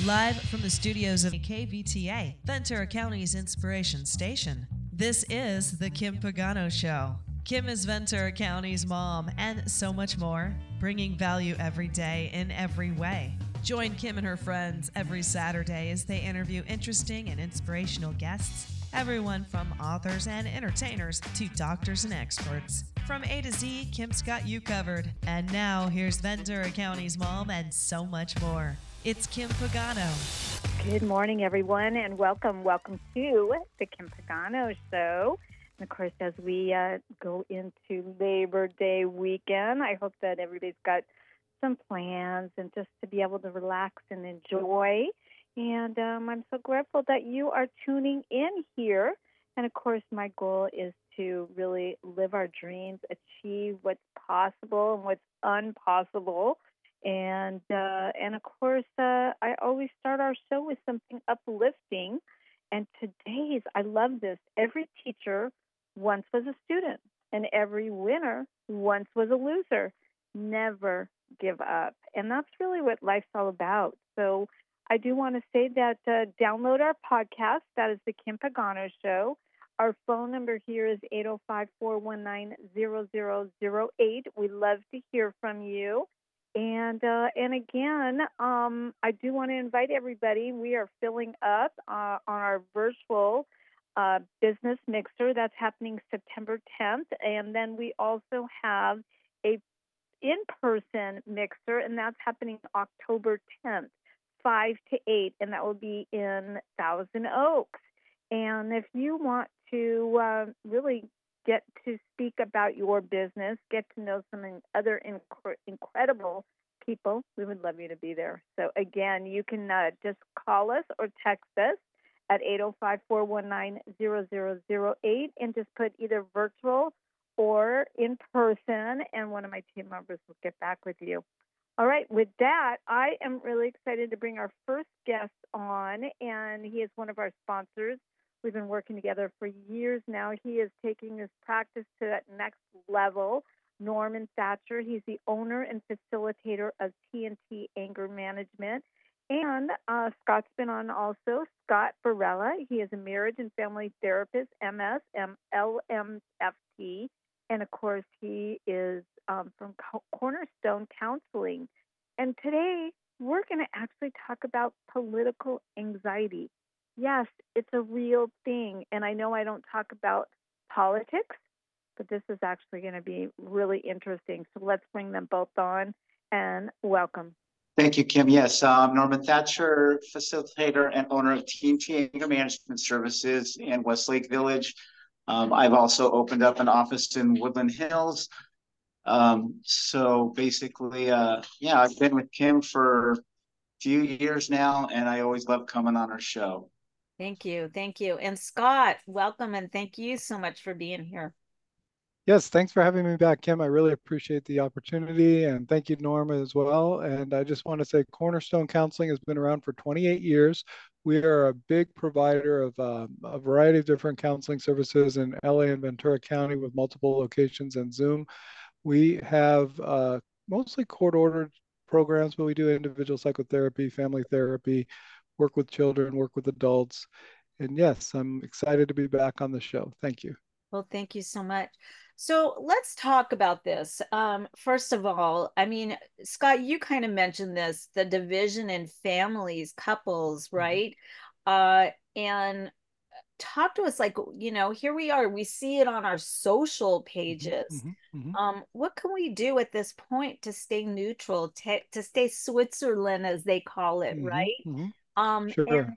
Live from the studios of KVTA, Ventura County's Inspiration Station, this is The Kim Pagano Show. Kim is Ventura County's mom and so much more, bringing value every day in every way. Join Kim and her friends every Saturday as they interview interesting and inspirational guests, everyone from authors and entertainers to doctors and experts. From A to Z, Kim's got you covered. And now, here's Ventura County's mom and so much more. It's Kim Pagano. Good morning, everyone, and welcome to the Kim Pagano Show. And of course, as we go into Labor Day weekend, I hope that everybody's got some plans and just to be able to relax and enjoy. And I'm so grateful that you are tuning in here. And of course, my goal is to really live our dreams, achieve what's possible and what's impossible. And of course, I always start our show with something uplifting. And today's, I love this. Every teacher once was a student, and every winner once was a loser. Never give up. And that's really what life's all about. So I do want to say that download our podcast. That is the Kim Pagano Show. Our phone number here is 805-419-0008. We love to hear from you. And again, I do want to invite everybody. We are filling up on our virtual business mixer. That's happening September 10th. And then we also have a in-person mixer, and that's happening October 10th, 5 to 8, and that will be in Thousand Oaks. And if you want to really get to speak about your business, get to know some other incredible people, we would love you to be there. So again, you can just call us or text us at 805-419-0008 and just put either virtual or in person, and one of my team members will get back with you. All right, with that, I am really excited to bring our first guest on, and he is one of our sponsors. We've been working together for years now. He is taking his practice to that next level. Norman Thatcher, he's the owner and facilitator of T&T Anger Management. And Scott's been on also, Scott Barella. He is a marriage and family therapist, MS, LMFT. And, of course, he is from Cornerstone Counseling. And today we're going to actually talk about political anxiety. Yes, it's a real thing. And I know I don't talk about politics, but this is actually going to be really interesting. So let's bring them both on and welcome. Thank you, Kim. Yes, Norman Thatcher, facilitator and owner of T&T Anger Management Services in Westlake Village. I've also opened up an office in Woodland Hills. So basically, I've been with Kim for a few years now, and I always love coming on her show. Thank you. Thank you. And Scott, welcome, and thank you so much for being here. Yes, thanks for having me back, Kim. I really appreciate the opportunity, and thank you, Norma, as well. And I just want to say Cornerstone Counseling has been around for 28 years. We are a big provider of a variety of different counseling services in LA and Ventura County with multiple locations and Zoom. We have mostly court-ordered programs, but we do individual psychotherapy, family therapy, work with children, work with adults. And yes, I'm excited to be back on the show. Thank you. Well, thank you so much. So let's talk about this. First of all, I mean, Scott, you kind of mentioned this, the division in families, couples, right? And talk to us, like, here we are, we see it on our social pages. What can we do at this point to stay neutral, to stay Switzerland, as they call it, right? And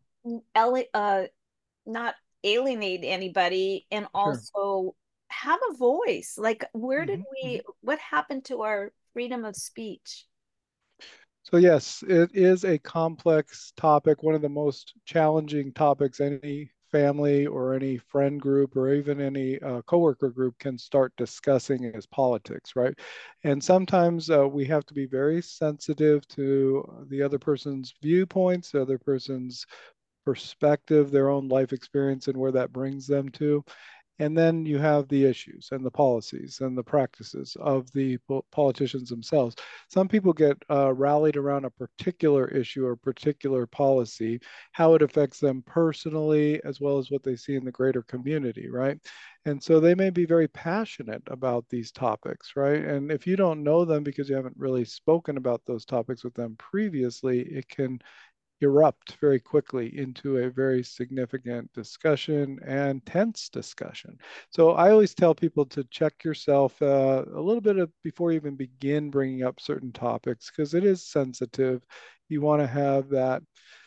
not alienate anybody, and also have a voice. Like, what happened to our freedom of speech? So yes, it is a complex topic, one of the most challenging topics any family or any friend group or even any coworker group can start discussing is politics, right? And sometimes we have to be very sensitive to the other person's viewpoints, the other person's perspective, their own life experience, and where that brings them to. And then you have the issues and the policies and the practices of the politicians themselves. Some people get rallied around a particular issue or particular policy, how it affects them personally, as well as what they see in the greater community, right? And so they may be very passionate about these topics, right? And if you don't know them because you haven't really spoken about those topics with them previously, it can erupt very quickly into a very significant discussion and tense discussion. So I always tell people to check yourself a little bit before you even begin bringing up certain topics, because it is sensitive. You want to have that,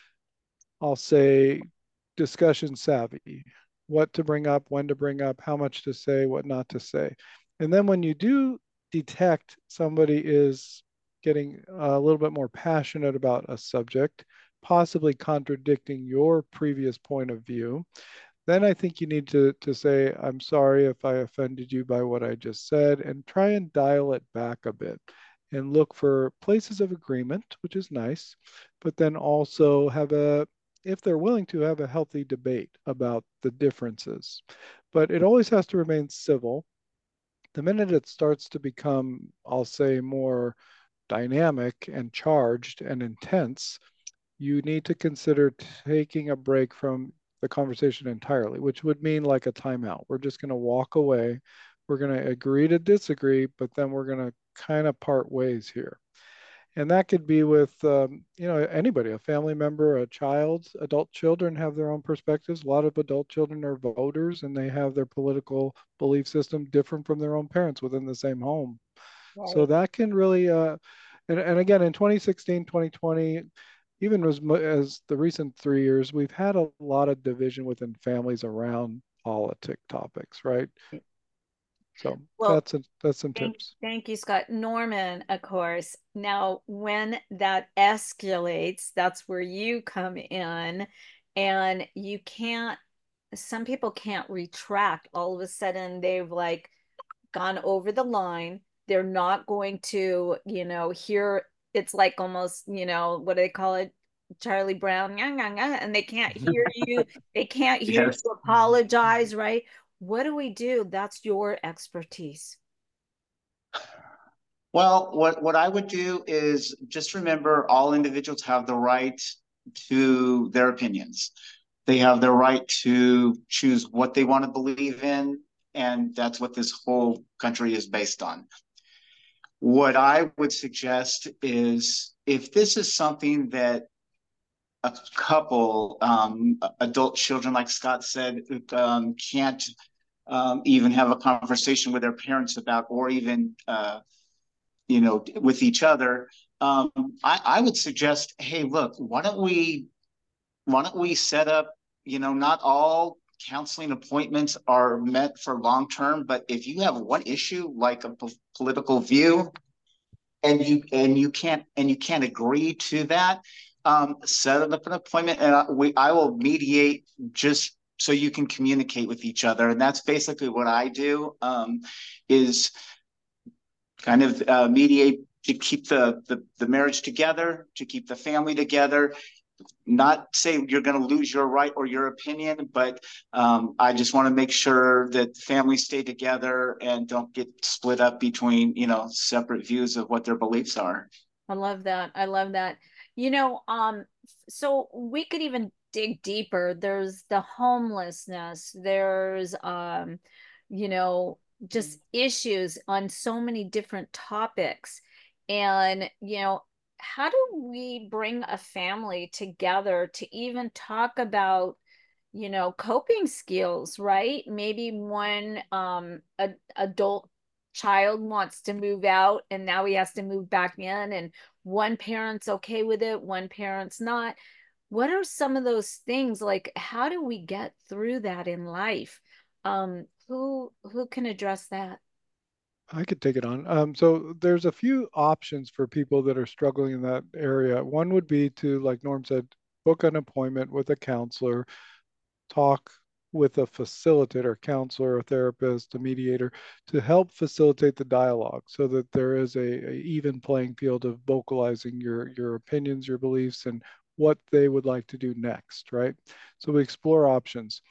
I'll say, discussion savvy, what to bring up, when to bring up, how much to say, what not to say. And then when you do detect somebody is getting a little bit more passionate about a subject, possibly contradicting your previous point of view, then I think you need to say, I'm sorry if I offended you by what I just said, and try and dial it back a bit and look for places of agreement, which is nice, but then also have if they're willing to have a healthy debate about the differences. But it always has to remain civil. The minute it starts to become, I'll say, more dynamic and charged and intense, you need to consider taking a break from the conversation entirely, which would mean like a timeout. We're just going to walk away. We're going to agree to disagree, but then we're going to kind of part ways here. And that could be with, anybody, a family member, a child. Adult children have their own perspectives. A lot of adult children are voters and they have their political belief system different from their own parents within the same home. So Right. that can really, and again, in 2016, 2020, even as the recent 3 years, we've had a lot of division within families around politic topics, right? So Well, that's some thank, tips. thank you, Scott. Norman, of course. Now, when that escalates, that's where you come in, and you can't, some people can't retract. All of a sudden, they've like gone over the line. They're not going to, hear it's like almost, what do they call it? Charlie Brown, "Nyah, nyah, nyah," and they can't hear you. They can't hear Yes. you apologize, right? What do we do? That's your expertise. Well, what I would do is just remember all individuals have the right to their opinions. They have the right to choose what they want to believe in, and that's what this whole country is based on. What I would suggest is if this is something that a couple, adult children, like Scott said, can't even have a conversation with their parents about, or even with each other, I would suggest, hey, look, why don't we set up, not all counseling appointments are meant for long term, but if you have one issue like a political view and you can't agree to that, set up an appointment and I will mediate just so you can communicate with each other. And that's basically what I do, is kind of mediate to keep the marriage together, to keep the family together. Not say you're going to lose your right or your opinion, but I just want to make sure that families stay together and don't get split up between, separate views of what their beliefs are. I love that. I love that. So we could even dig deeper. There's the homelessness. There's you know, just issues on so many different topics. And, how do we bring a family together to even talk about, coping skills, right? Maybe one adult child wants to move out and now he has to move back in, and one parent's okay with it, one parent's not. What are some of those things, like how do we get through that in life? Who can address that? I could take it on. So there's a few options for people that are struggling in that area. One would be to, like Norm said, book an appointment with a counselor, talk with a facilitator, counselor, a therapist, a mediator, to help facilitate the dialogue so that there is a even playing field of vocalizing your opinions, your beliefs, and what they would like to do next, right? So we explore options.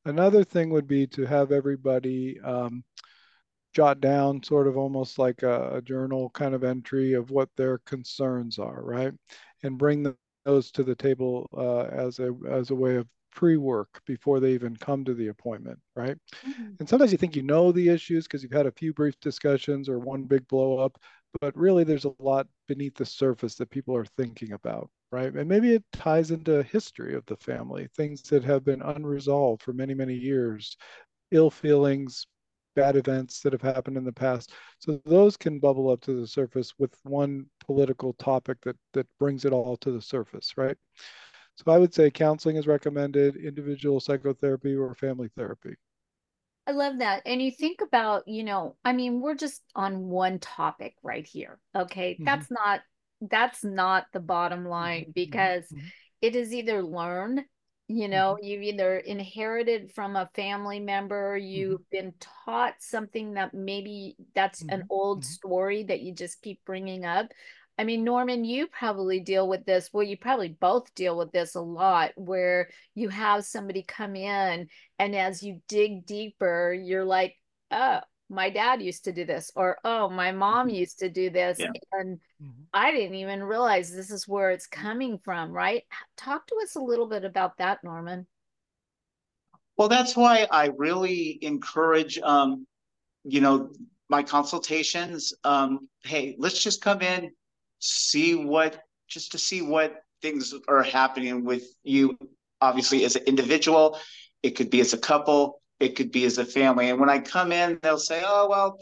Another thing would be to have everybody jot down sort of almost like a journal kind of entry of what their concerns are, right? And bring those to the table as a way of pre-work before they even come to the appointment, right? Mm-hmm. And sometimes you think you know the issues because you've had a few brief discussions or one big blow up, but really there's a lot beneath the surface that people are thinking about, right? And maybe it ties into history of the family, things that have been unresolved for many, many years, ill feelings, bad events that have happened in the past. So those can bubble up to the surface with one political topic that brings it all to the surface, right? So I would say counseling is recommended, individual psychotherapy or family therapy. I love that. And you think about, I mean, we're just on one topic right here. Okay. Mm-hmm. That's not the bottom line, because Mm-hmm. it is either learned, Mm-hmm. you've either inherited from a family member, Mm-hmm. you've been taught something that maybe that's an old Mm-hmm. story that you just keep bringing up. I mean, Norman, you probably deal with this. Well, you probably both deal with this a lot, where you have somebody come in, and as you dig deeper, you're like, oh, my dad used to do this, or oh, my mom used to do this. Yeah. And Mm-hmm. I didn't even realize this is where it's coming from, right? Talk to us a little bit about that, Norman. Well, that's why I really encourage, you know, my consultations. Hey, let's just come in, see what, just to see what things are happening with you, obviously, as an individual. It could be as a couple, it could be as a family. And when I come in, they'll say, oh, well,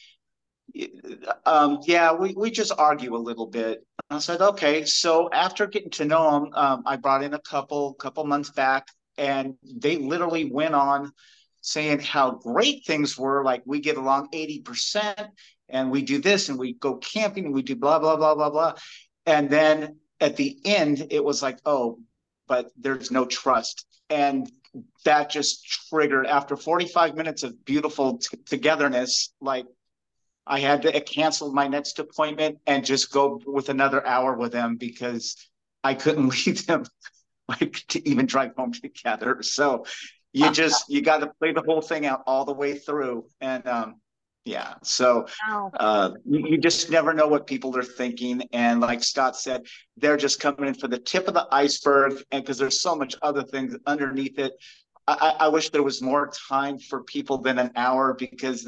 yeah, we just argue a little bit. I said, okay. So after getting to know them, I brought in a couple months back, and they literally went on saying how great things were. Like, we get along 80%, and we do this, and we go camping, and we do blah blah blah blah blah. And then at the end, it was like, oh, but there's no trust, and that just triggered after 45 minutes of beautiful togetherness. Like, I had to cancel my next appointment and just go with another hour with them because I couldn't leave them like to even drive home together. So you got to play the whole thing out all the way through, and yeah. So Wow. you just never know what people are thinking, and like Scott said, they're just coming in for the tip of the iceberg, and because there's so much other things underneath it. I wish there was more time for people than an hour, because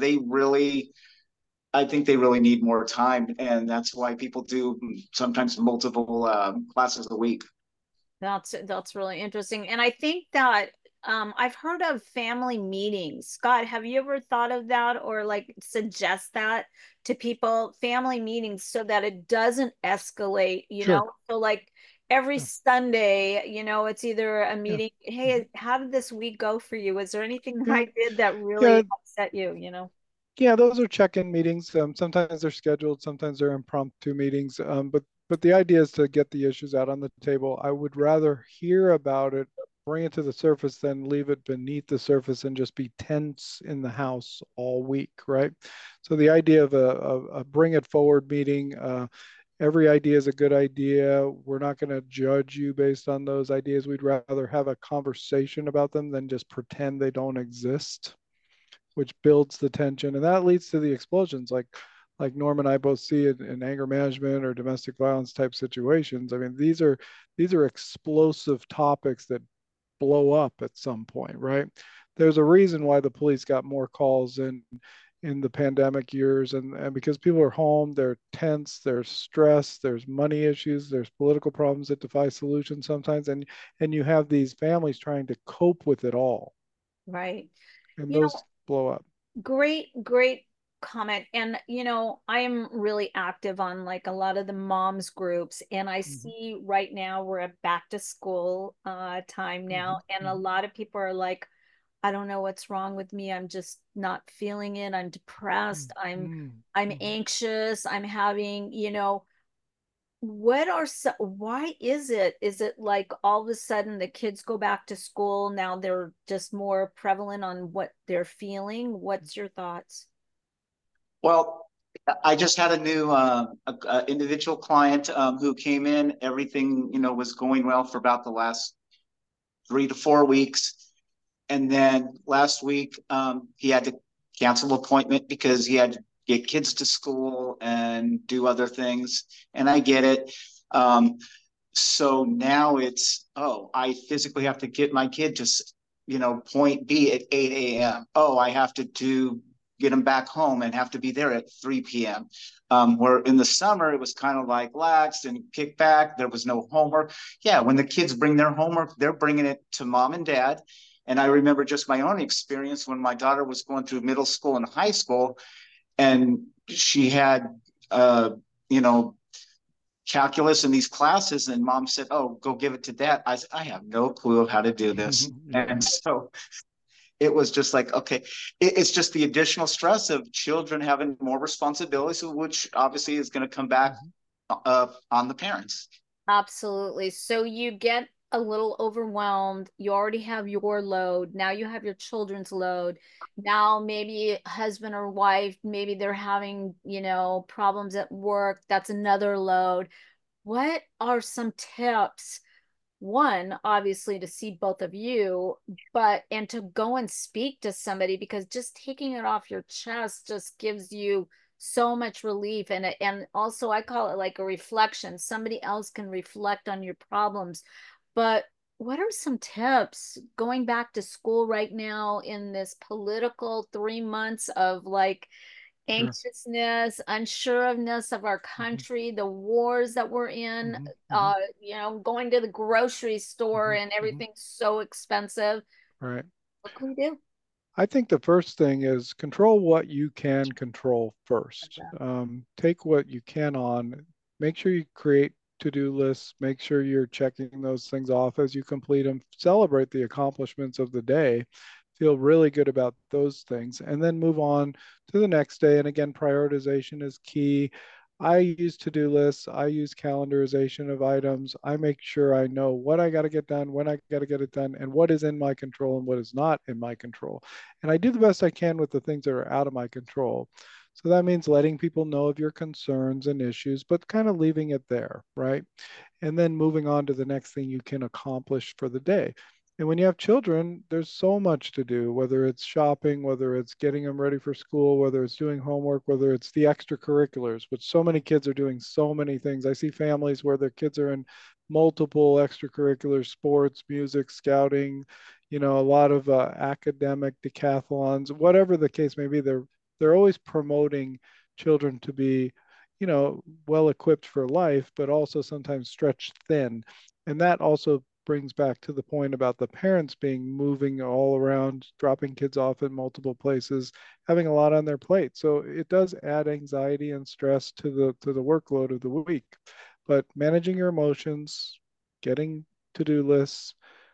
I think they really need more time, and that's why people do sometimes multiple classes a week. That's really interesting. And I think that I've heard of family meetings. Scott, have you ever thought of that, or like suggest that to people, family meetings, so that it doesn't escalate, Sure. So like every Yeah. Sunday, it's either a Yeah. meeting. Mm-hmm. Hey, how did this week go for you? Was there anything that Yeah. I did that really Yeah. upset you? Yeah, those are check-in meetings. Sometimes they're scheduled, sometimes they're impromptu meetings. But the idea is to get the issues out on the table. I would rather hear about it, bring it to the surface, than leave it beneath the surface and just be tense in the house all week, right? So the idea of a bring it forward meeting, every idea is a good idea. We're not going to judge you based on those ideas. We'd rather have a conversation about them than just pretend they don't exist, which builds the tension, and that leads to the explosions, like Norm and I both see it in anger management or domestic violence type situations. I mean, these are explosive topics that blow up at some point, right? There's a reason why the police got more calls in the pandemic years, and because people are home, they're tense, there's stress, there's money issues, there's political problems that defy solution sometimes, and you have these families trying to cope with it all, Right. and You know, those blow up. great comment. And I am really active on like a lot of the moms groups, and I Mhm. see right now we're at back to school time now, Mhm. and a Mhm. lot of people are like, I don't know what's wrong with me. I'm just not feeling it. I'm depressed. I'm Mhm. I'm Mhm. anxious. I'm having, why is it like all of a sudden the kids go back to school now, they're just more prevalent on what they're feeling? What's your thoughts? Well, I just had a new individual client who came in. Everything was going well for about the last 3 to 4 weeks. And then last week, he had to cancel an appointment because he had to get kids to school and do other things. And I get it. So now it's, oh, I physically have to get my kid to, point B at 8 a.m. Oh, I have to get him back home and have to be there at 3 p.m. Where in the summer, it was kind of like lax and kick back. There was no homework. Yeah, when the kids bring their homework, they're bringing it to mom and dad. And I remember just my own experience when my daughter was going through middle school and high school, and she had, you know, calculus in these classes, and mom said, oh, go give it to dad. I said, I have no clue of how to do this. Yeah. And so it was just like, okay, it's just the additional stress of children having more responsibilities, which obviously is going to come back on the parents. Absolutely. So you get a little overwhelmed. You already have your load. Now you have your children's load. Now maybe husband or wife, maybe they're having, problems at work. That's another load. What are some tips? One, obviously to see both of you, and to go and speak to somebody, because just taking it off your chest just gives you so much relief. And also I call it like a reflection. Somebody else can reflect on your problems. But what are some tips going back to school right now in this political 3 months of like Sure. anxiousness, unsureness of our country, the wars that we're in, going to the grocery store and everything's so expensive. Right. What can we do? I think the first thing is control what you can control first. Take what you can on, make sure you create to-do lists, make sure you're checking those things off as you complete them, celebrate the accomplishments of the day, feel really good about those things, and then move on to the next day. And again, prioritization is key. I use to-do lists. I use calendarization of items. I make sure I know what I got to get done, when I got to get it done, and what is in my control and what is not in my control. And I do the best I can with the things that are out of my control. So that means letting people know of your concerns and issues, but kind of leaving it there, right? And then moving on to the next thing you can accomplish for the day. And when you have children, there's so much to do, whether it's shopping, whether it's getting them ready for school, whether it's doing homework, whether it's the extracurriculars, which so many kids are doing so many things. I see families where their kids are in multiple extracurricular sports, music, scouting, a lot of academic decathlons, whatever the case may be. They're always promoting children to be, well equipped for life, but also sometimes stretched thin. And that also brings back to the point about the parents moving all around, dropping kids off in multiple places, having a lot on their plate. So it does add anxiety and stress to the workload of the week. But managing your emotions, getting to-do lists,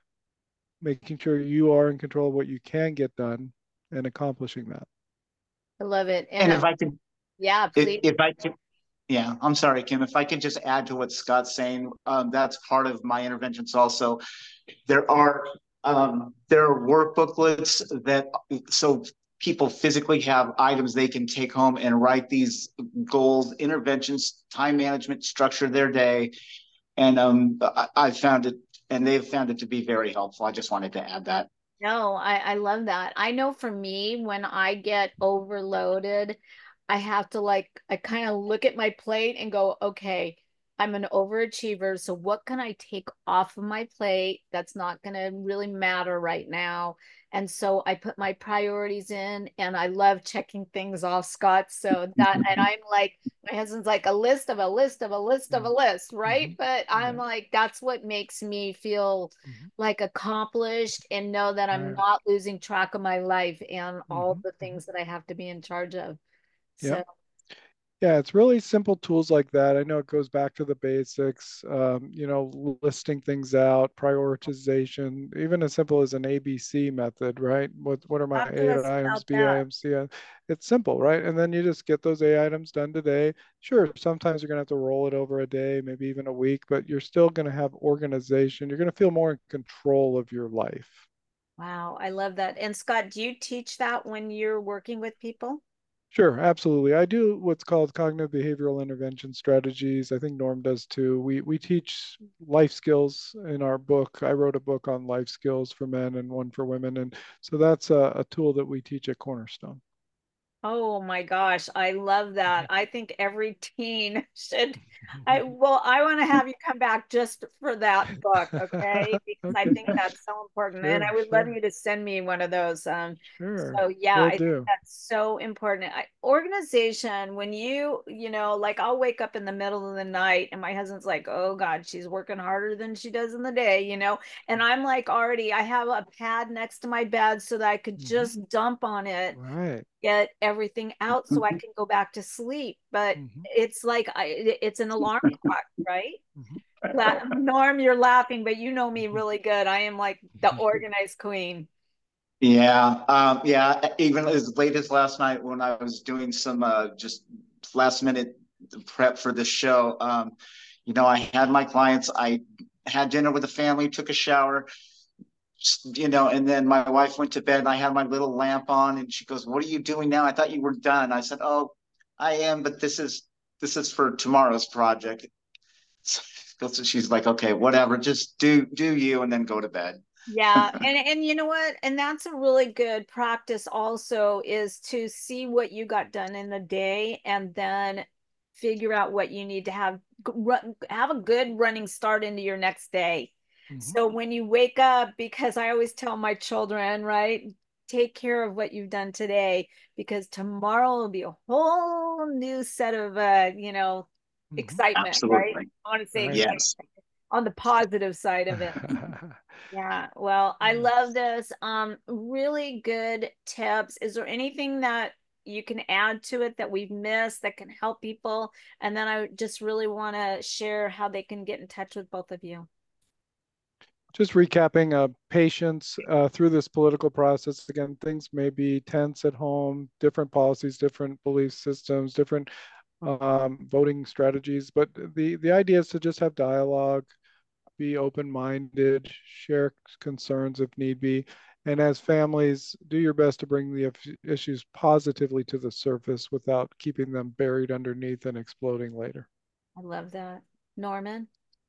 making sure you are in control of what you can get done, and accomplishing that. I love it. And if I could, yeah, please. If I could, yeah, I'm sorry, Kim. If I could just add to what Scott's saying, that's part of my interventions also. There are work booklets so people physically have items they can take home and write these goals, interventions, time management, structure their day. And I found it, and they've found it to be very helpful. I just wanted to add that. No, I love that. I know for me, when I get overloaded, I have to I kind of look at my plate and go, okay, I'm an overachiever. So what can I take off of my plate that's not going to really matter right now? And so I put my priorities in, and I love checking things off, Scott. So that, and I'm like, my husband's like a list of a list of a list of a list, right? But I'm like, that's what makes me feel like accomplished and know that I'm not losing track of my life and all the things that I have to be in charge of. So yeah, it's really simple tools like that. I know it goes back to the basics, listing things out, prioritization, even as simple as an ABC method, right? What are my A items, B items, C items? It's simple, right? And then you just get those A items done today. Sure, sometimes you're going to have to roll it over a day, maybe even a week, but you're still going to have organization. You're going to feel more in control of your life. Wow, I love that. And Scott, do you teach that when you're working with people? Sure, absolutely. I do what's called cognitive behavioral intervention strategies. I think Norm does too. We teach life skills in our book. I wrote a book on life skills for men and one for women, and so that's a tool that we teach at Cornerstone. Oh my gosh, I love that. I think every teen should. I want to have you come back just for that book, okay? Because I Okay, think that's so important, and I sure, would love sure, you to send me one of those. sure. So yeah, Will I think do. that's so important. Organization, when like I'll wake up in the middle of the night and my husband's like, "Oh God, she's working harder than she does in the day," and I'm like, already, I have a pad next to my bed so that I could Hmm. just dump on it, Right. get everything out so I can go back to sleep. But Hmm. it's like it's an alarm clock, right? Hmm. Norm, you're laughing, but you know me really good. I am like the organized queen. Yeah, yeah. Even as late as last night when I was doing some just last minute prep for this show, I had my clients. I had dinner with the family, took a shower, and then my wife went to bed. And I had my little lamp on, and she goes, "What are you doing now? I thought you were done." I said, "Oh, I am, but this is for tomorrow's project." So she's like, "Okay, whatever. Just do you, and then go to bed." Yeah, and you know what? And that's a really good practice also, is to see what you got done in the day and then figure out what you need to have a good running start into your next day. Hmm. So when you wake up, because I always tell my children, right, take care of what you've done today, because tomorrow will be a whole new set of Hmm. excitement, right? Absolutely. I want to say Right. excitement Yes. on the positive side of it. Yeah, well, I love this. Really good tips. Is there anything that you can add to it that we've missed that can help people? And then I just really want to share how they can get in touch with both of you. Just recapping, patience through this political process. Again, things may be tense at home, different policies, different belief systems, different voting strategies. But the idea is to just have dialogue, be open-minded, share concerns if need be, and as families, do your best to bring the issues positively to the surface without keeping them buried underneath and exploding later. I love that. Norman?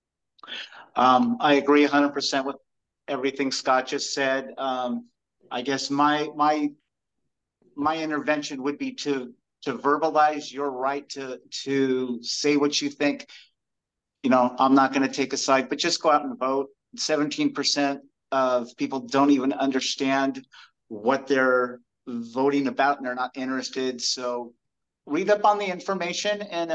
I agree 100% with everything Scott just said. I guess my intervention would be to verbalize your right to say what you think. I'm not going to take a side, but just go out and vote. 17% of people don't even understand what they're voting about, and they're not interested. So read up on the information and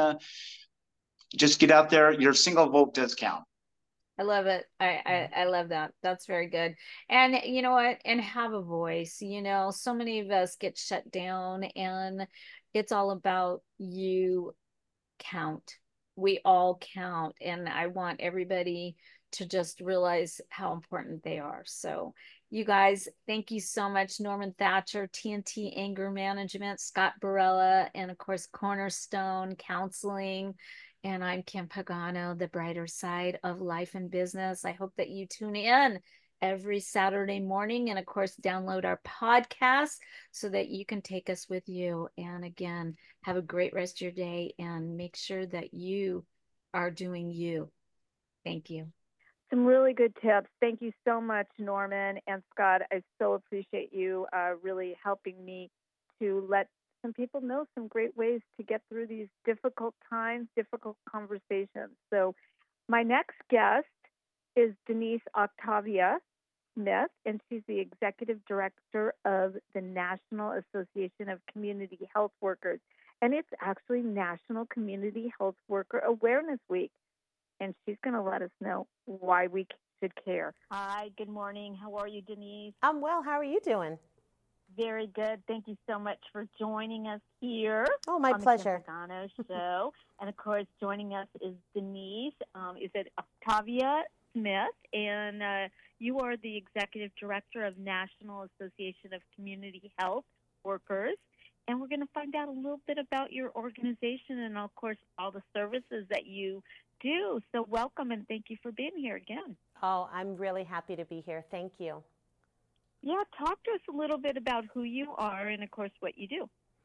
just get out there. Your single vote does count. I love it. I love that. That's very good. And you know what? And have a voice. So many of us get shut down, and it's all about you count. We all count. And I want everybody to just realize how important they are. So, you guys, thank you so much. Norman Thatcher, TNT Anger Management, Scott Barella, and of course, Cornerstone Counseling. And I'm Kim Pagano, the brighter side of life and business. I hope that you tune in every Saturday morning and, of course, download our podcast so that you can take us with you. And again, have a great rest of your day and make sure that you are doing you. Thank you. Some really good tips. Thank you so much, Norman and Scott. I so appreciate you really helping me to let some people know some great ways to get through these difficult times, difficult conversations. So, my next guest is Denise Octavia Smith, and she's the executive director of the National Association of Community Health Workers. And it's actually National Community Health Worker Awareness Week. And she's going to let us know why we should care. Hi, good morning. How are you, Denise? I'm well. How are you doing? Very good. Thank you so much for joining us here. Oh, my on pleasure. The Kim Pagano Show. And of course, joining us is Denise. Is it Octavia Smith? And you are the executive director of National Association of Community Health Workers. And we're going to find out a little bit about your organization and, of course, all the services that you do. So welcome and thank you for being here again. Oh, I'm really happy to be here. Thank you. Yeah, talk to us a little bit about who you are and, of course, what you do.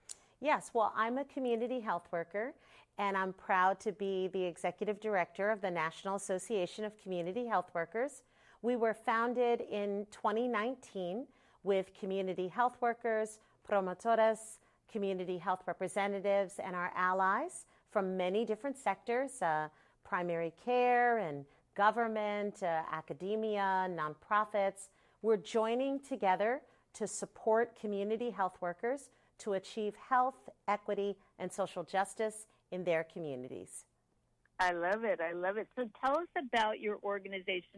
Yes, well, I'm a community health worker, and I'm proud to be the executive director of the National Association of Community Health Workers. We were founded in 2019 with community health workers, promotoras, community health representatives, and our allies from many different sectors, primary care and government, academia, nonprofits. We're joining together to support community health workers to achieve health, equity, and social justice in their communities. I love it. I love it. So tell us about your organization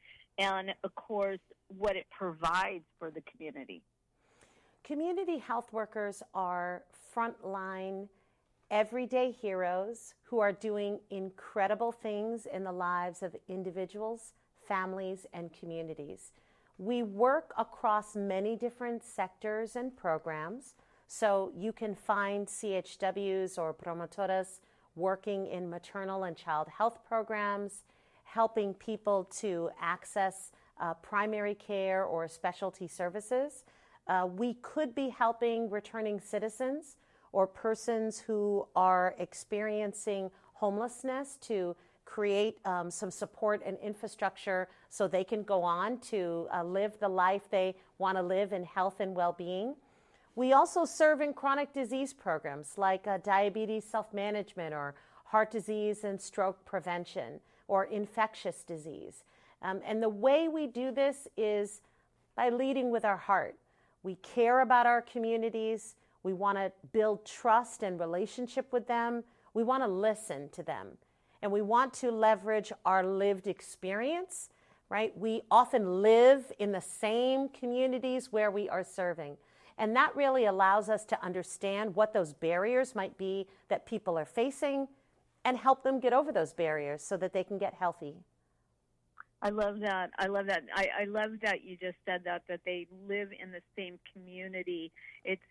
and of course, what it provides for the community. Community health workers are frontline, everyday heroes who are doing incredible things in the lives of individuals, families, and communities. We work across many different sectors and programs, so you can find CHWs or promotoras working in maternal and child health programs, helping people to access primary care or specialty services. We could be helping returning citizens or persons who are experiencing homelessness to create some support and infrastructure so they can go on to live the life they want to live in health and well-being. We also serve in chronic disease programs like diabetes self-management or heart disease and stroke prevention or infectious disease. And the way we do this is by leading with our heart. We care about our communities. We want to build trust and relationship with them. We want to listen to them. And we want to leverage our lived experience, right? We often live in the same communities where we are serving. And that really allows us to understand what those barriers might be that people are facing and help them get over those barriers so that they can get healthy. I love that. I love that. I love that you just said that they live in the same community. It's,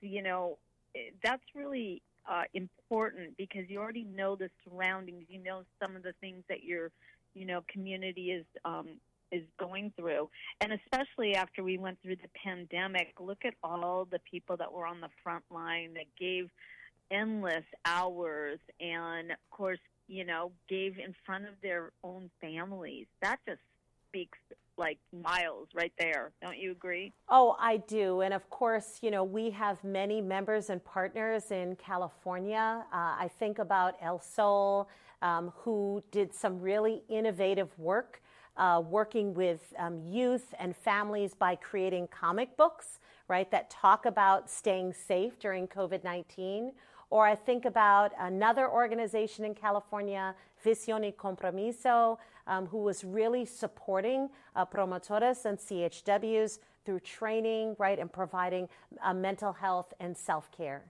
that's really important because you already know the surroundings. You know some of the things that your, community is going through. And especially after we went through the pandemic, look at all the people that were on the front line that gave endless hours and, of course, gave in front of their own families. That just speaks like miles right there. Don't you agree? Oh, I do. And of course, we have many members and partners in California. I think about El Sol, who did some really innovative work, working with youth and families by creating comic books, right, that talk about staying safe during COVID-19. Or I think about another organization in California, Visión y Compromiso, who was really supporting promotoras and CHWs through training, right, and providing mental health and self-care.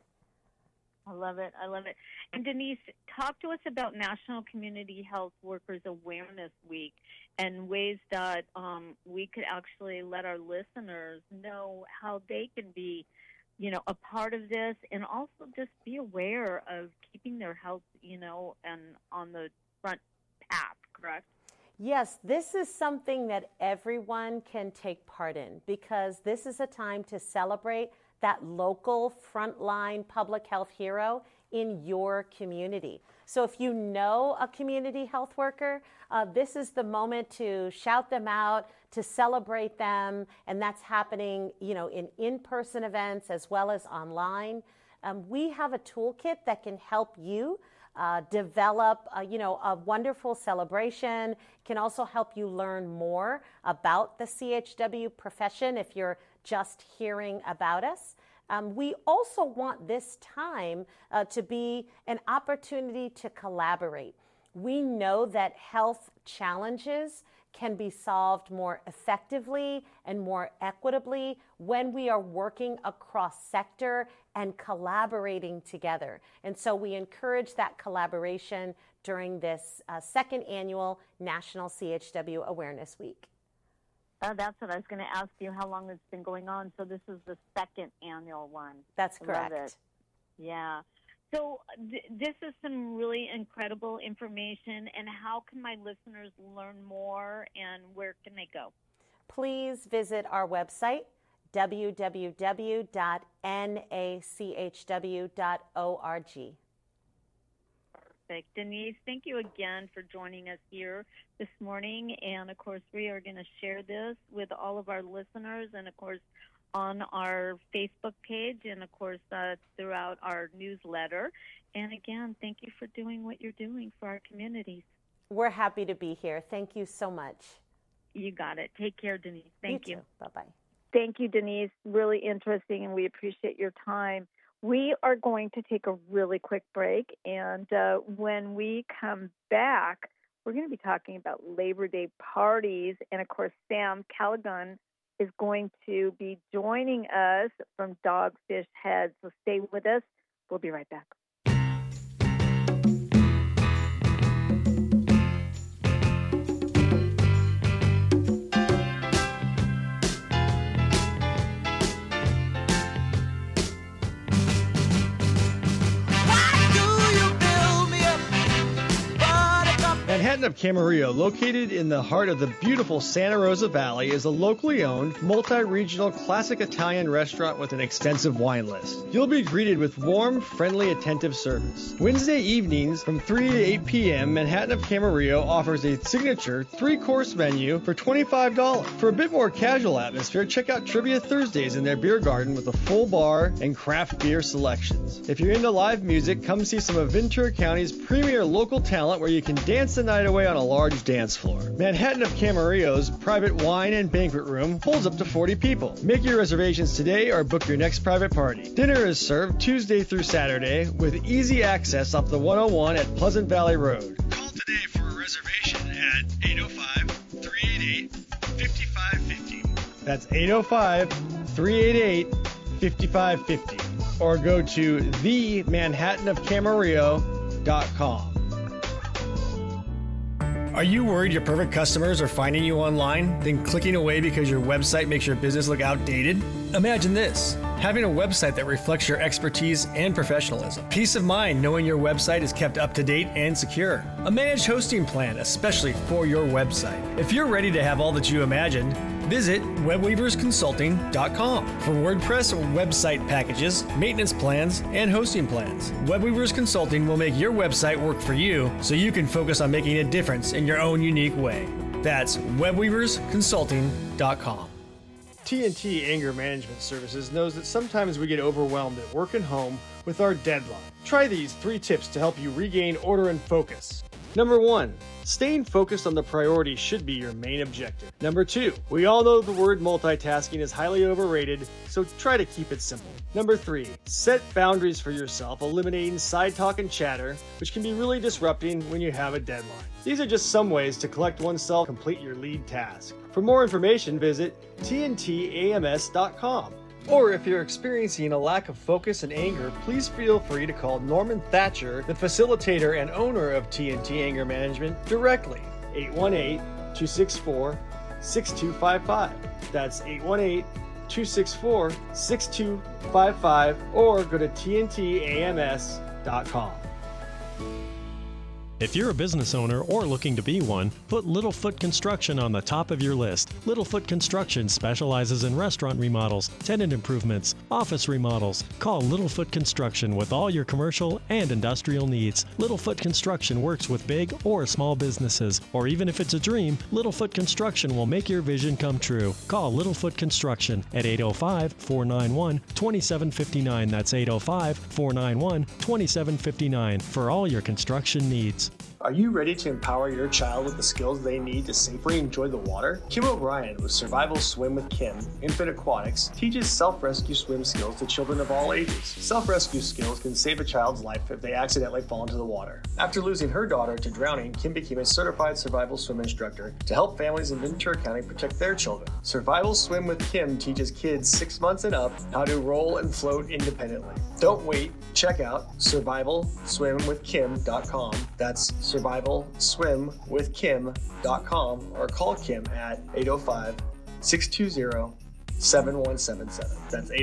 I love it. I love it. And Denise, talk to us about National Community Health Workers Awareness Week and ways that we could actually let our listeners know how they can be a part of this, and also just be aware of keeping their health, and on the front path, correct? Yes, this is something that everyone can take part in because this is a time to celebrate that local frontline public health hero in your community. So if you know a community health worker, this is the moment to shout them out, to celebrate them, and that's happening, in in-person events as well as online. We have a toolkit that can help you develop, a wonderful celebration. Can also help you learn more about the CHW profession if you're just hearing about us. We also want this time to be an opportunity to collaborate. We know that health challenges can be solved more effectively and more equitably when we are working across sector and collaborating together. And so we encourage that collaboration during this second annual National CHW Awareness Week. That's what I was going to ask you, how long it's been going on. So this is the second annual one. That's correct. Love it. Yeah. So this is some really incredible information. And how can my listeners learn more, and where can they go? Please visit our website, www.nachw.org. Perfect. Denise, thank you again for joining us here this morning. And, of course, we are going to share this with all of our listeners and, of course, on our Facebook page and, of course, throughout our newsletter. And, again, thank you for doing what you're doing for our communities. We're happy to be here. Thank you so much. You got it. Take care, Denise. Thank you. Bye-bye. Thank you, Denise. Really interesting, and we appreciate your time. We are going to take a really quick break, and when we come back, we're going to be talking about Labor Day parties, and, of course, Sam Callaghan is going to be joining us from Dogfish Head, so stay with us. We'll be right back. Manhattan of Camarillo, located in the heart of the beautiful Santa Rosa Valley, is a locally owned, multi-regional classic Italian restaurant with an extensive wine list. You'll be greeted with warm, friendly, attentive service. Wednesday evenings from 3 to 8 p.m., Manhattan of Camarillo offers a signature 3-course menu for $25. For a bit more casual atmosphere, check out Trivia Thursdays in their beer garden with a full bar and craft beer selections. If you're into live music, come see some of Ventura County's premier local talent where you can dance the night away on a large dance floor. Manhattan of Camarillo's private wine and banquet room holds up to 40 people. Make your reservations today or book your next private party. Dinner is served Tuesday through Saturday with easy access up the 101 at Pleasant Valley Road. Call today for a reservation at 805-388-5550. That's 805-388-5550. Or go to themanhattanofcamarillo.com. Are you worried your perfect customers are finding you online, then clicking away because your website makes your business look outdated? Imagine this: having a website that reflects your expertise and professionalism. Peace of mind knowing your website is kept up to date and secure. A managed hosting plan, especially for your website. If you're ready to have all that you imagined, visit webweaversconsulting.com for WordPress website packages, maintenance plans, and hosting plans. Webweavers Consulting will make your website work for you so you can focus on making a difference in your own unique way. That's webweaversconsulting.com. TNT Anger Management Services knows that sometimes we get overwhelmed at work and home with our deadline. Try these 3 tips to help you regain order and focus. Number 1, staying focused on the priority should be your main objective. Number 2, we all know the word multitasking is highly overrated, so try to keep it simple. Number 3, set boundaries for yourself, eliminating side talk and chatter, which can be really disrupting when you have a deadline. These are just some ways to collect oneself and complete your lead task. For more information, visit tntams.com. Or if you're experiencing a lack of focus and anger, please feel free to call Norman Thatcher, the facilitator and owner of TNT Anger Management, directly. 818-264-6255. That's 818-264-6255, or go to tntams.com. If you're a business owner or looking to be one, put Littlefoot Construction on the top of your list. Littlefoot Construction specializes in restaurant remodels, tenant improvements, office remodels. Call Littlefoot Construction with all your commercial and industrial needs. Littlefoot Construction works with big or small businesses, or even if it's a dream, Littlefoot Construction will make your vision come true. Call Littlefoot Construction at 805-491-2759. That's 805-491-2759 for all your construction needs. Are you ready to empower your child with the skills they need to safely enjoy the water? Kim O'Brien with Survival Swim with Kim, Infant Aquatics, teaches self-rescue swim skills to children of all ages. Self-rescue skills can save a child's life if they accidentally fall into the water. After losing her daughter to drowning, Kim became a certified survival swim instructor to help families in Ventura County protect their children. Survival Swim with Kim teaches kids 6 months and up how to roll and float independently. Don't wait. Check out survivalswimwithkim.com. That's survivalswimwithkim.com, or call Kim at 805-620-7177. That's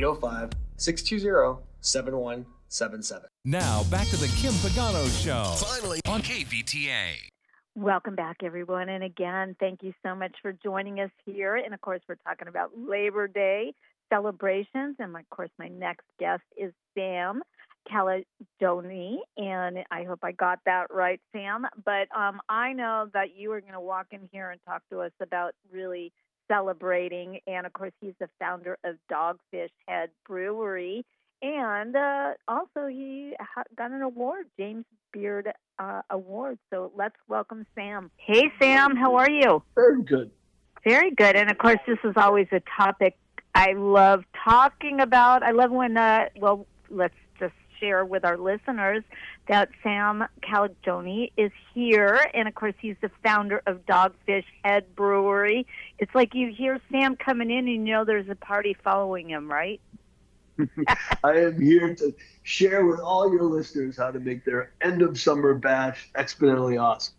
805-620-7177. Now back to the Kim Pagano Show. Finally on KVTA. Welcome back, everyone. And again, thank you so much for joining us here. And of course, we're talking about Labor Day. celebrations. And of course, my next guest is Sam Calagione, and I hope I got that right, Sam. But I know that you are going to walk in here and talk to us about really celebrating. And of course, he's the founder of Dogfish Head Brewery, and also he got an award, James Beard Award. So let's welcome Sam. Hey, Sam, how are you? Very good. Very good. And of course, this is always a topic I love talking about. I love when, well, let's just share with our listeners that Sam Calagione is here. And of course, he's the founder of Dogfish Head Brewery. It's like you hear Sam coming in and you know there's a party following him, right? I am here to share with all your listeners how to make their end of summer bash exponentially awesome.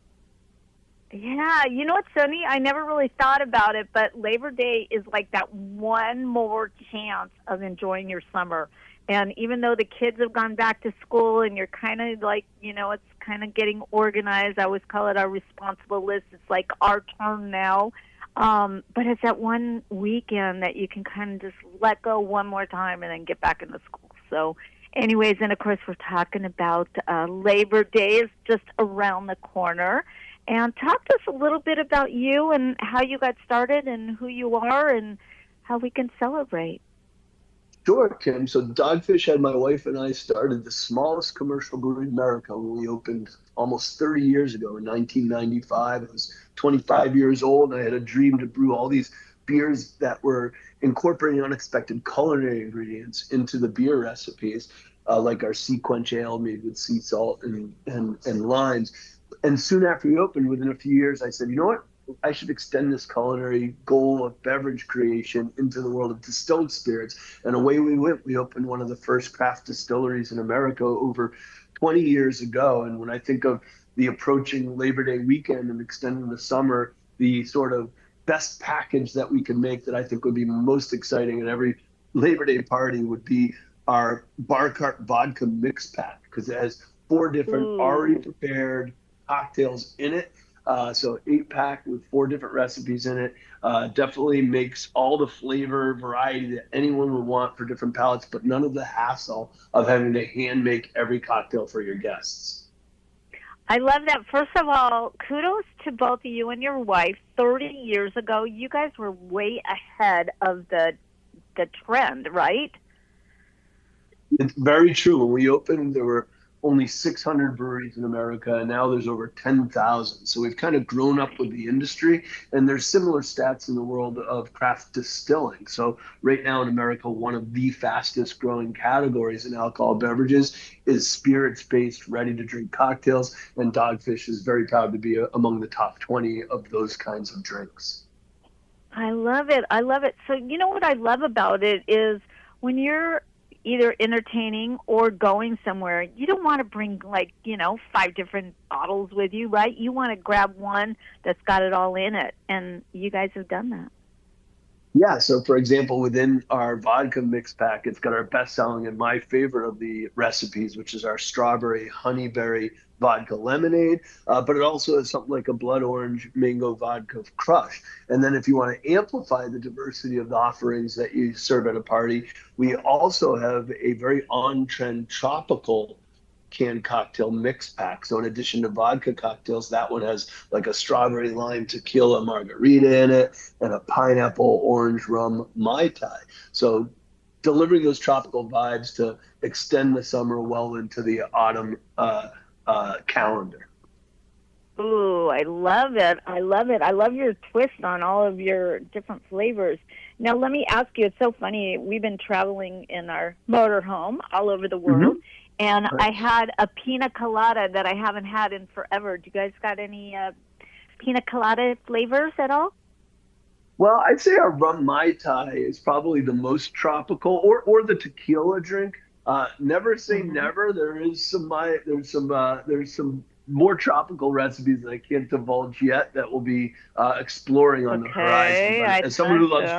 Yeah, you know what's funny? I never really thought about it, but Labor Day is like that one more chance of enjoying your summer. And even though the kids have gone back to school and you're kind of like, you know, it's kind of getting organized. I always call it our responsible list. It's like our turn now. But it's that one weekend that you can kind of just let go one more time and then get back into school. So anyways, and of course, we're talking about Labor Day is just around the corner. And talk to us a little bit about you and how you got started and who you are and how we can celebrate. Sure, Kim. So Dogfish Head, my wife and I started the smallest commercial brewery in America when we opened almost 30 years ago in 1995. I was 25 years old, and I had a dream to brew all these beers that were incorporating unexpected culinary ingredients into the beer recipes, like our Sea Quench Ale made with sea salt and limes. And soon after we opened, within a few years, I said, you know what? I should extend this culinary goal of beverage creation into the world of distilled spirits. And away we went. We opened one of the first craft distilleries in America over 20 years ago. And when I think of the approaching Labor Day weekend and extending the summer, the sort of best package that we can make that I think would be most exciting at every Labor Day party would be our Bar Cart Vodka Mix Pack, because it has 4 different already prepared cocktails in it. So 8-pack with 4 different recipes in it. Definitely makes all the flavor variety that anyone would want for different palates, but none of the hassle of having to hand make every cocktail for your guests. I love that. First of all, kudos to both of you and your wife. 30 years ago, you guys were way ahead of the trend, right? It's very true. When we opened, there were only 600 breweries in America, and now there's over 10,000. So we've kind of grown up with the industry, and there's similar stats in the world of craft distilling. So right now in America, one of the fastest growing categories in alcohol beverages is spirits-based ready-to-drink cocktails, and Dogfish is very proud to be among the top 20 of those kinds of drinks. I love it. I love it. So you know what I love about it is when you're either entertaining or going somewhere, you don't want to bring 5 different bottles with you, right? You want to grab one that's got it all in it, and you guys have done that. Yeah, so for example, within our vodka mix pack, it's got our best-selling and my favorite of the recipes, which is our strawberry honeyberry vodka lemonade, but it also has something like a blood orange mango vodka crush. And then if you want to amplify the diversity of the offerings that you serve at a party, we also have a very on-trend tropical canned cocktail mix pack. So in addition to vodka cocktails, that one has like a strawberry lime tequila margarita in it and a pineapple orange rum Mai Tai. So delivering those tropical vibes to extend the summer well into the autumn calendar. Ooh, I love it. I love it. I love your twist on all of your different flavors. Now, let me ask you, it's so funny. We've been traveling in our motorhome all over the world, and I had a pina colada that I haven't had in forever. Do you guys got any pina colada flavors at all? Well, I'd say our rum Mai Tai is probably the most tropical, or the tequila drink. Never say never. There's some more tropical recipes that I can't divulge yet that we'll be exploring on the horizon. But as someone who loves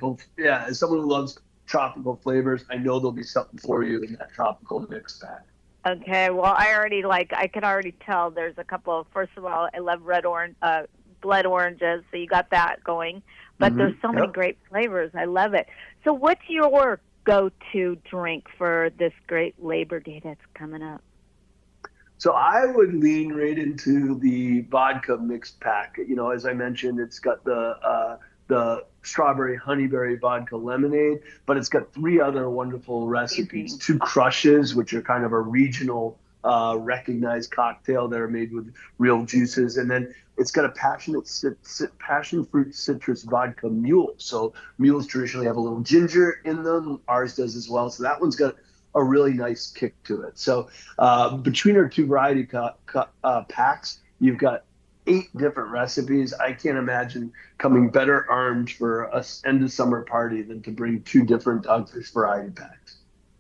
tropical flavors, I know there'll be something for you in that tropical mix pack. Okay, well, I could already tell there's a couple. First of all, I love blood oranges, so you got that going. But there's so many great flavors. I love it. So what's your go-to drink for this great Labor Day that's coming up? So I would lean right into the vodka mixed pack. You know, as I mentioned, it's got the strawberry honeyberry vodka lemonade, but it's got three other wonderful recipes. Two crushes, which are kind of a regional recognized cocktail that are made with real juices, and then it's got a passion fruit citrus vodka mule. So mules traditionally have a little ginger in them. Ours does as well. So that one's got a really nice kick to it. So between our two variety packs, you've got 8 different recipes. I can't imagine coming better armed for a end of summer party than to bring 2 different Dogfish variety packs.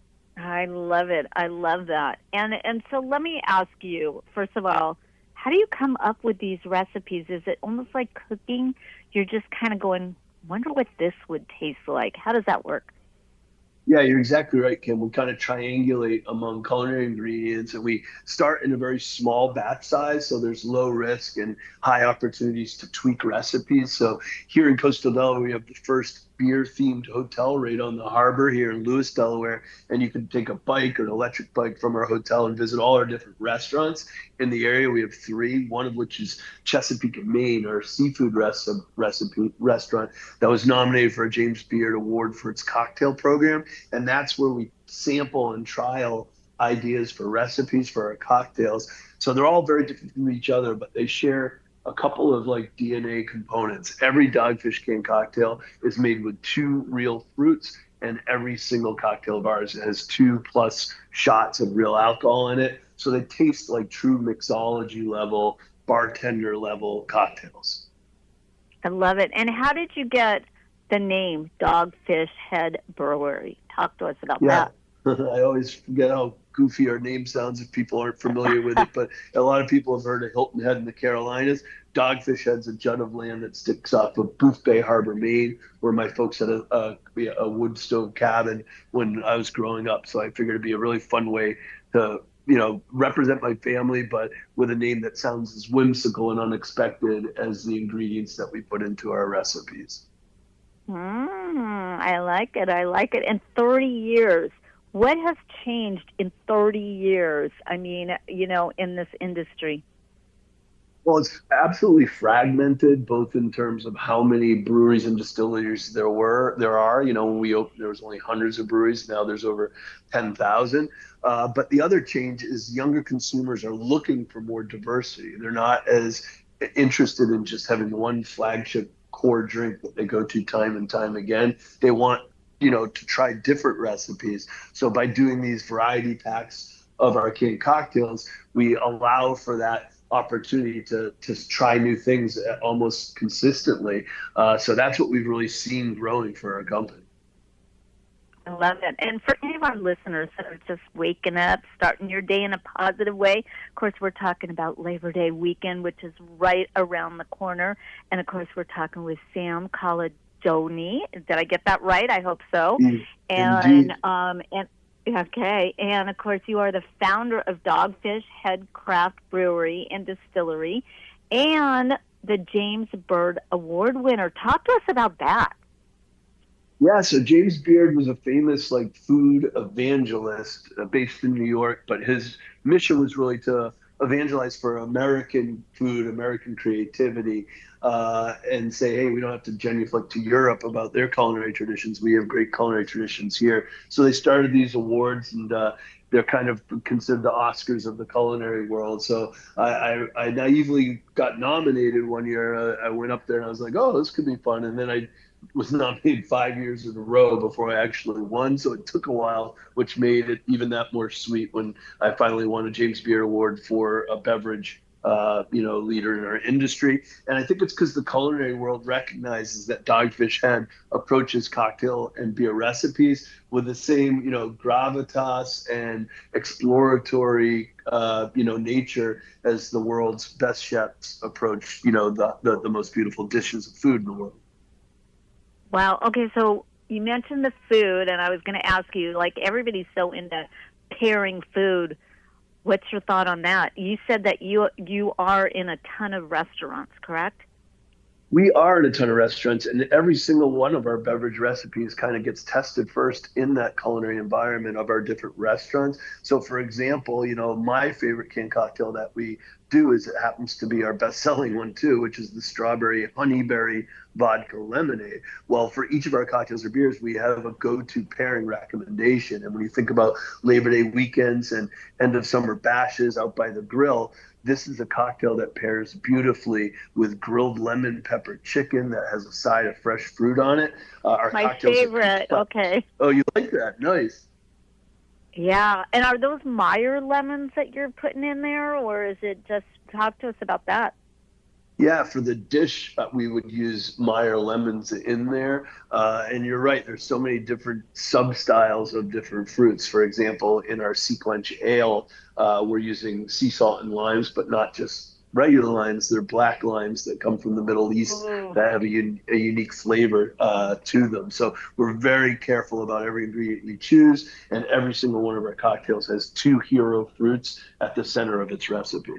I love it. I love that. And so let me ask you, first of all, how do you come up with these recipes? Is it almost like cooking? You're just kind of going, wonder what this would taste like. How does that work? Yeah, you're exactly right, Kim. We kind of triangulate among culinary ingredients, and we start in a very small batch size, so there's low risk and high opportunities to tweak recipes. So here in Coastal Delaware, we have the first beer-themed hotel right on the harbor here in Lewis, Delaware, and you can take a bike or an electric bike from our hotel and visit all our different restaurants in the area. We have 3, one of which is Chesapeake, Maine, our seafood restaurant that was nominated for a James Beard Award for its cocktail program, and that's where we sample and trial ideas for recipes for our cocktails. So they're all very different from each other, but they share a couple of like DNA components. Every Dogfish Can cocktail is made with 2 real fruits, and every single cocktail of ours has 2+ shots of real alcohol in it. So they taste like true mixology level, bartender level cocktails. I love it. And how did you get the name Dogfish Head Brewery? Talk to us about that. I always forget how goofy our name sounds if people aren't familiar with it, but a lot of people have heard of Hilton Head in the Carolinas. Dogfish Head's a jut of land that sticks off of Booth Bay Harbor, Maine, where my folks had a wood stove cabin when I was growing up. So I figured it'd be a really fun way to, you know, represent my family, but with a name that sounds as whimsical and unexpected as the ingredients that we put into our recipes. I like it. I like it. And 30 years. What has changed in 30 years? I mean, you know, in this industry. Well, it's absolutely fragmented, both in terms of how many breweries and distilleries there are. You know, when we opened, there was only hundreds of breweries. Now there's over 10,000. But the other change is younger consumers are looking for more diversity. They're not as interested in just having one flagship core drink that they go to time and time again. They want, you know, to try different recipes. So by doing these variety packs of our canned cocktails, we allow for that opportunity to try new things almost consistently. So that's what we've really seen growing for our company. I love it. And for any of our listeners that are just waking up, starting your day in a positive way, of course, we're talking about Labor Day weekend, which is right around the corner. And, of course, we're talking with Sam Caladoni. Did I get that right? I hope so. And okay. And, of course, you are the founder of Dogfish Head Craft Brewery and Distillery and the James Beard Award winner. Talk to us about that. Yeah, so James Beard was a famous like food evangelist based in New York, but his mission was really to evangelize for American food, American creativity, and say, hey, we don't have to genuflect to Europe about their culinary traditions. We have great culinary traditions here. So they started these awards, and they're kind of considered the Oscars of the culinary world. So I naively got nominated one year. I went up there and I was like, oh, this could be fun. And then I was nominated 5 years in a row before I actually won. So it took a while, which made it even that more sweet when I finally won a James Beard Award for a beverage, leader in our industry. And I think it's because the culinary world recognizes that Dogfish Head approaches cocktail and beer recipes with the same, gravitas and exploratory, nature as the world's best chefs approach, the most beautiful dishes of food in the world. Wow. Okay, so you mentioned the food, and I was going to ask you, like, everybody's so into pairing food. What's your thought on that? You said that you are in a ton of restaurants, correct? We are in a ton of restaurants, and every single one of our beverage recipes kind of gets tested first in that culinary environment of our different restaurants. So, for example, my favorite canned cocktail that we do is it happens to be our best-selling one too, which is the strawberry honeyberry vodka lemonade. Well, for each of our cocktails or beers, we have a go-to pairing recommendation. And when you think about Labor Day weekends and end of summer bashes out by the grill, this is a cocktail that pairs beautifully with grilled lemon pepper chicken that has a side of fresh fruit on it. My favorite. Okay. Oh, you like that? Nice. Yeah. And are those Meyer lemons that you're putting in there, or is it just, talk to us about that? Yeah, for the dish, we would use Meyer lemons in there. And you're right, there's so many different sub-styles of different fruits. For example, in our Sea Quench Ale, we're using sea salt and limes, but not just regular limes. They're black limes that come from the Middle East that have a unique flavor to them. So we're very careful about every ingredient we choose, and every single one of our cocktails has 2 hero fruits at the center of its recipe.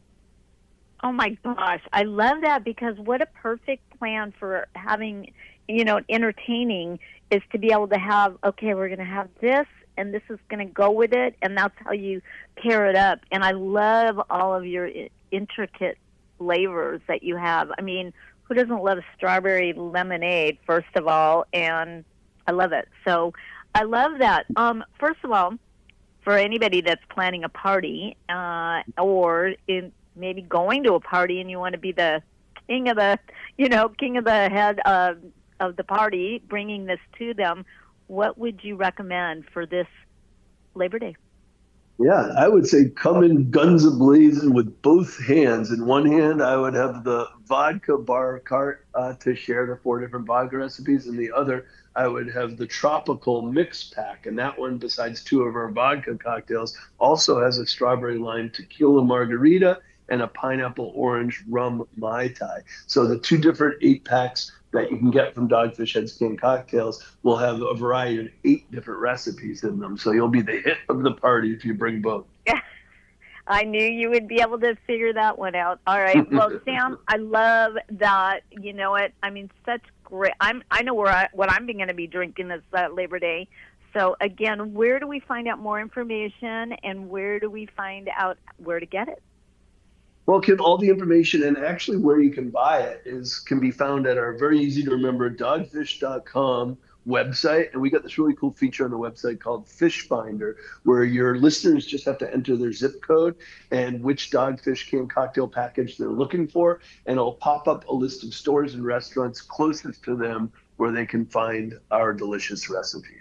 Oh my gosh, I love that, because what a perfect plan for having, entertaining is to be able to have, okay, we're going to have this and this is going to go with it, and that's how you pair it up. And I love all of your intricate flavors that you have. I mean, who doesn't love strawberry lemonade, first of all? And I love it. So I love that. First of all, for anybody that's planning a party or maybe going to a party and you want to be the king of the head of the party, bringing this to them, what would you recommend for this Labor Day? Yeah, I would say come in guns a-blazing with both hands. In one hand, I would have the vodka bar cart to share the 4 different vodka recipes. In the other, I would have the tropical mix pack. And that one, besides 2 of our vodka cocktails, also has a strawberry lime tequila margarita and a pineapple orange rum Mai Tai. So the 2 different 8-packs that you can get from Dogfish Head's Canned Cocktails will have a variety of 8 different recipes in them. So you'll be the hit of the party if you bring both. Yeah, I knew you would be able to figure that one out. All right. Well, Sam, I love that. You know what? I mean, such great. I know what I'm going to be drinking this Labor Day. So again, where do we find out more information, and where do we find out where to get it? Well, Kim, all the information and actually where you can buy it can be found at our very easy to remember dogfish.com website. And we got this really cool feature on the website called Fish Finder, where your listeners just have to enter their zip code and which Dogfish canned cocktail package they're looking for. And it'll pop up a list of stores and restaurants closest to them where they can find our delicious recipes.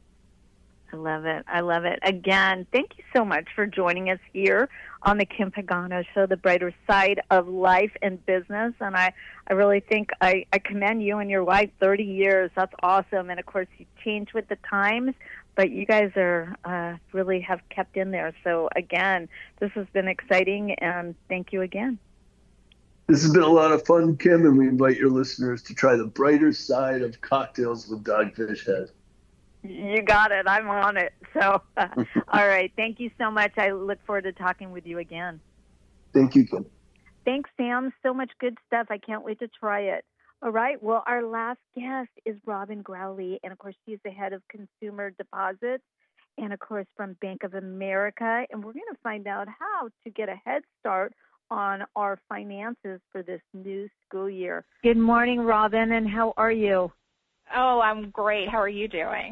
I love it. I love it. Again, thank you so much for joining us here on the Kim Pagano Show, the brighter side of life and business. And I really think I commend you and your wife. 30 years. That's awesome. And, of course, you change with the times, but you guys are really have kept in there. So, again, this has been exciting, and thank you again. This has been a lot of fun, Kim, and we invite your listeners to try the brighter side of cocktails with Dogfish Head. You got it. I'm on it. So, all right. Thank you so much. I look forward to talking with you again. Thank you, Kim. Thanks, Sam. So much good stuff. I can't wait to try it. All right. Well, our last guest is Robin Growley. And, of course, she's the head of consumer deposits and, of course, from Bank of America. And we're going to find out how to get a head start on our finances for this new school year. Good morning, Robin. And how are you? Oh, I'm great. How are you doing?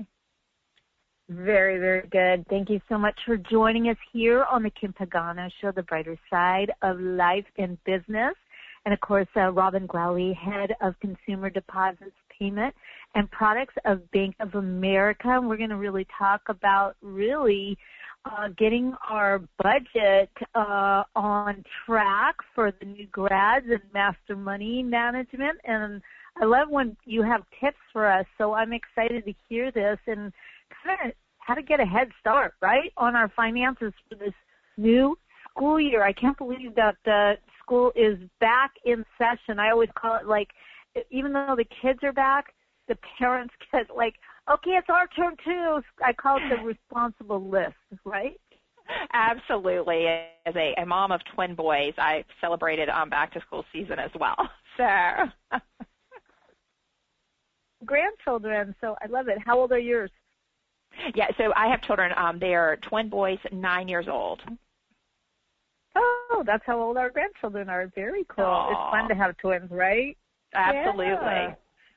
Very, very good. Thank you so much for joining us here on the Kim Pagano Show, the brighter side of life and business. And, of course, Robin Growley, head of consumer deposits, payment, and products of Bank of America. And we're going to really talk about getting our budget on track for the new grads and master money management. And I love when you have tips for us, so I'm excited to hear this and kind of how to get a head start, right, on our finances for this new school year. I can't believe that the school is back in session. I always call it like, even though the kids are back, the parents get like, okay, it's our turn too. I call it the responsible list, right? Absolutely. As a mom of twin boys, I celebrated back to school season as well. So. Grandchildren, so I love it. How old are yours? Yeah, so I have children. They are twin boys, 9 years old. Oh, that's how old our grandchildren are. Very cool. Aww. It's fun to have twins, right? Absolutely. Yeah.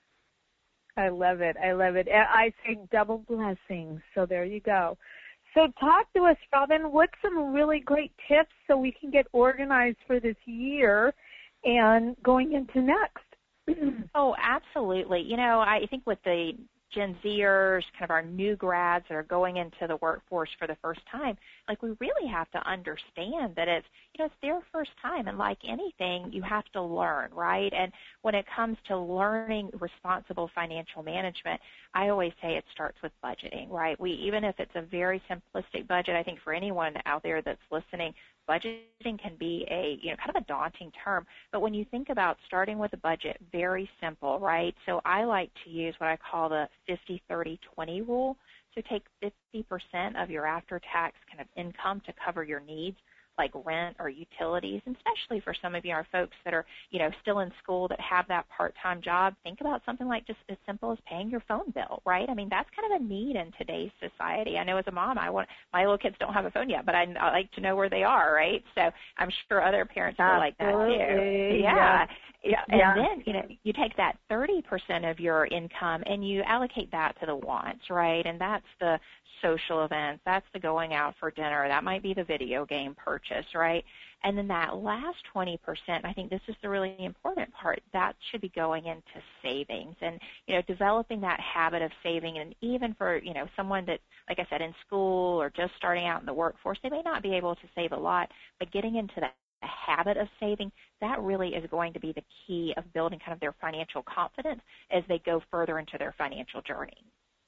I love it. I love it. I say double blessings. So there you go. So talk to us, Robin. What's some really great tips so we can get organized for this year and going into next? Oh, absolutely. You know, I think with the Gen Zers, kind of our new grads that are going into the workforce for the first time, like we really have to understand that it's, you know, it's their first time. And like anything, you have to learn, right? And when it comes to learning responsible financial management, I always say it starts with budgeting, right? Even if it's a very simplistic budget, I think for anyone out there that's listening, budgeting can be kind of a daunting term. But when you think about starting with a budget, very simple, right? So I like to use what I call the 50-30-20 rule. So take 50% of your after-tax kind of income to cover your needs, like rent or utilities, and especially for some of our folks that are, you know, still in school that have that part-time job, think about something like just as simple as paying your phone bill, right? I mean, that's kind of a need in today's society. I know as a mom, my little kids don't have a phone yet, but I like to know where they are, right? So I'm sure other parents are like that too. Yeah. And then, you know, you take that 30% of your income and you allocate that to the wants, right? And that's the social events, that's the going out for dinner, that might be the video game purchase, right? And then that last 20%, I think this is the really important part, that should be going into savings and, you know, developing that habit of saving. And even for, you know, someone that, like I said, in school or just starting out in the workforce, they may not be able to save a lot, but getting into that habit of saving, that really is going to be the key of building kind of their financial confidence as they go further into their financial journey.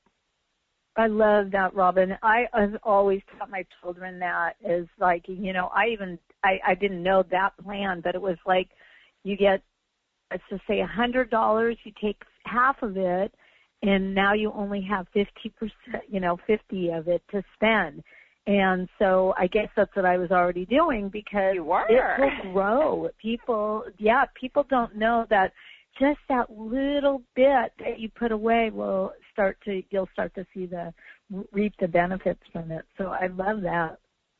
I love that, Robin. I've always taught my children that is like, you know, I didn't know that plan, but it was like you get, let's just say $100, you take half of it, and now you only have 50%, you know, 50 of it to spend. And so I guess that's what I was already doing because it will grow. People don't know that just that little bit that you put away will you'll start to see reap the benefits from it. So I love that.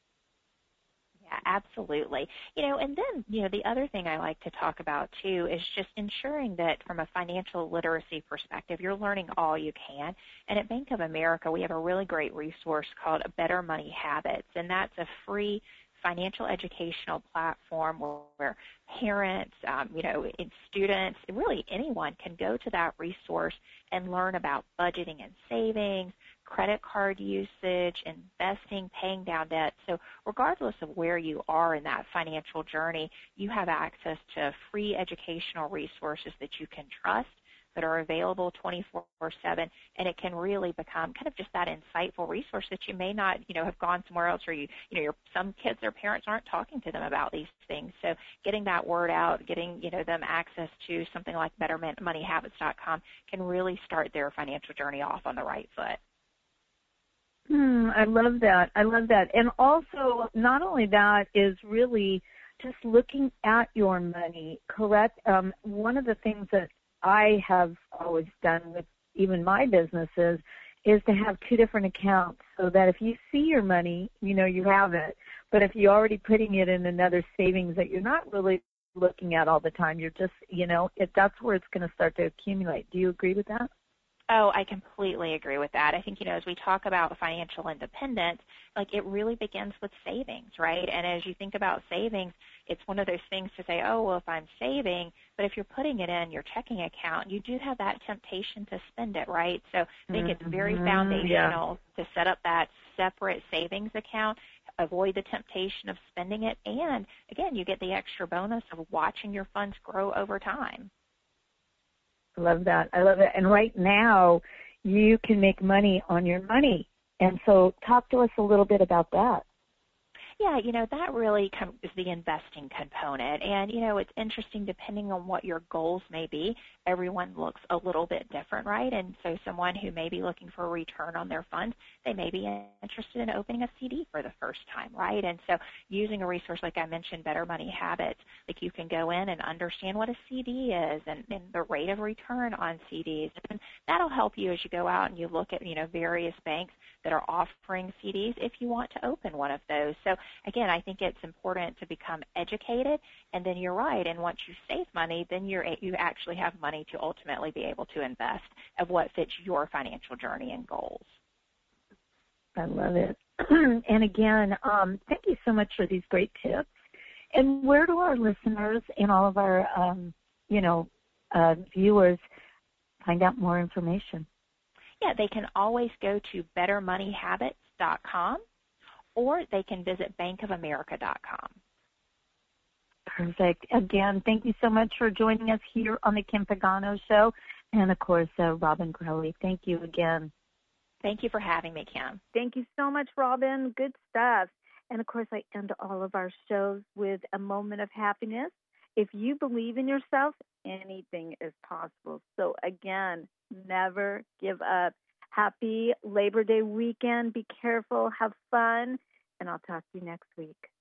Yeah, absolutely. You know, and then, you know, the other thing I like to talk about too is just ensuring that from a financial literacy perspective, you're learning all you can. And at Bank of America, we have a really great resource called Better Money Habits, and that's a free financial educational platform where parents, you know, and students, really anyone can go to that resource and learn about budgeting and savings, credit card usage, investing, paying down debt. So regardless of where you are in that financial journey, you have access to free educational resources that you can trust, that are available 24/7, and it can really become kind of just that insightful resource that you may not, you know, have gone somewhere else, or some kids, their parents aren't talking to them about these things. So getting that word out, getting, you know, them access to something like BetterMoneyHabits.com can really start their financial journey off on the right foot. I love that. I love that. And also, not only that is really just looking at your money, correct? One of the things that I have always done with even my businesses is to have two different accounts so that if you see your money, you know you have it. But if you're already putting it in another savings that you're not really looking at all the time, you're just, you know, that's where it's going to start to accumulate. Do you agree with that? Oh, I completely agree with that. I think, you know, as we talk about financial independence, like it really begins with savings, right? And as you think about savings, it's one of those things to say, oh, well, if I'm saving, but if you're putting it in your checking account, you do have that temptation to spend it, right? So I think it's very foundational to set up that separate savings account, avoid the temptation of spending it, and again, you get the extra bonus of watching your funds grow over time. I love that. I love it. And right now, you can make money on your money. And so talk to us a little bit about that. Yeah, that really is the investing component. And, it's interesting depending on what your goals may be. Everyone looks a little bit different, right? And so someone who may be looking for a return on their funds, they may be interested in opening a CD for the first time, right? And so using a resource like I mentioned, Better Money Habits, like you can go in and understand what a CD is and the rate of return on CDs. And that'll help you as you go out and you look at, various banks that are offering CDs if you want to open one of those. So again, I think it's important to become educated, and then you're right. And once you save money, then you actually have money to ultimately be able to invest of what fits your financial journey and goals. I love it. And again, thank you so much for these great tips. And where do our listeners and all of our, viewers find out more information? Yeah, they can always go to bettermoneyhabits.com, or they can visit bankofamerica.com. Perfect. Again, thank you so much for joining us here on the Kim Pagano Show. And, of course, Robin Crowley, thank you again. Thank you for having me, Kim. Thank you so much, Robin. Good stuff. And, of course, I end all of our shows with a moment of happiness. If you believe in yourself, anything is possible. So, again, never give up. Happy Labor Day weekend. Be careful. Have fun. And I'll talk to you next week.